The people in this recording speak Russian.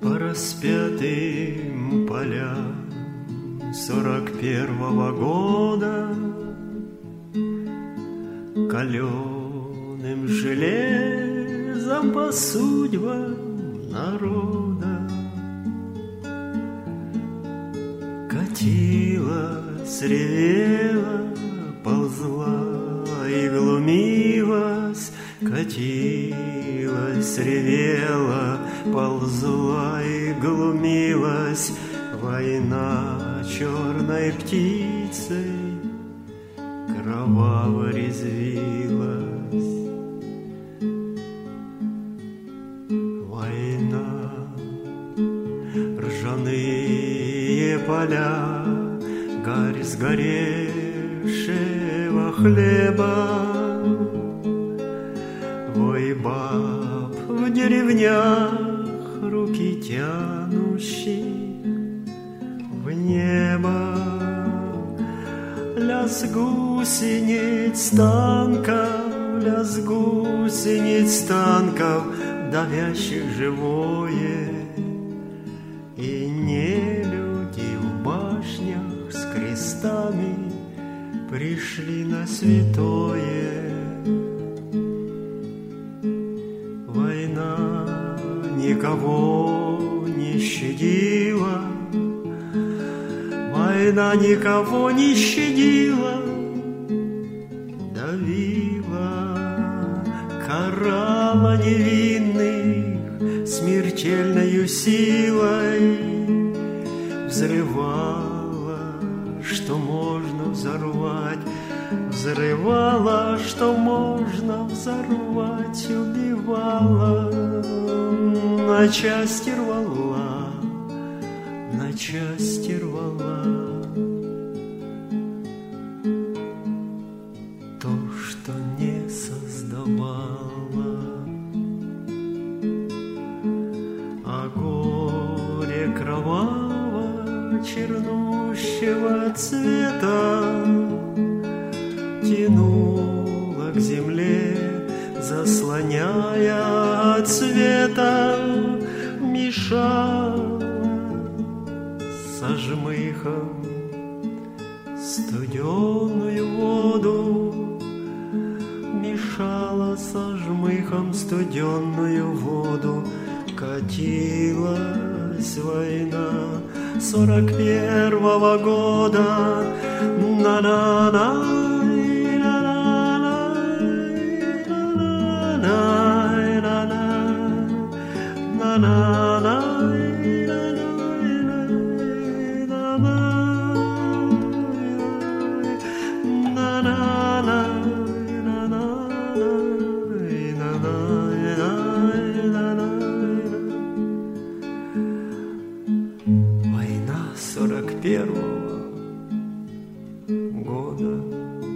По распятым полям 41-го года каленым железом по судьбам народа катилась, ревела, ползла и глумилась, катилась, ревела, ползла и глумилась война черной птицей, кроваво резвилась. Война, ржаные поля, гарь сгоревшего хлеба, вой баб в деревнях, руки тянущие в небо, лязг гусениц танков, лязг гусениц танков, давящих живое, и не люди в башнях с крестами пришли на святое. Война никого не щадила, война никого не щадила, давила, карала невинных смертельною силой, взрывала, что можно взорвать, взрывала, что можно взорвать, убивала, на части рвала, на части рвала. То, что не создавала, а горе кроваво чернущего цвета тянуло к земле, заслоняя от света, мешала со жмыхом студеную воду, мешала со жмыхом студеную воду. Катилась война 41-го года, на-на-на. Война 41-го года.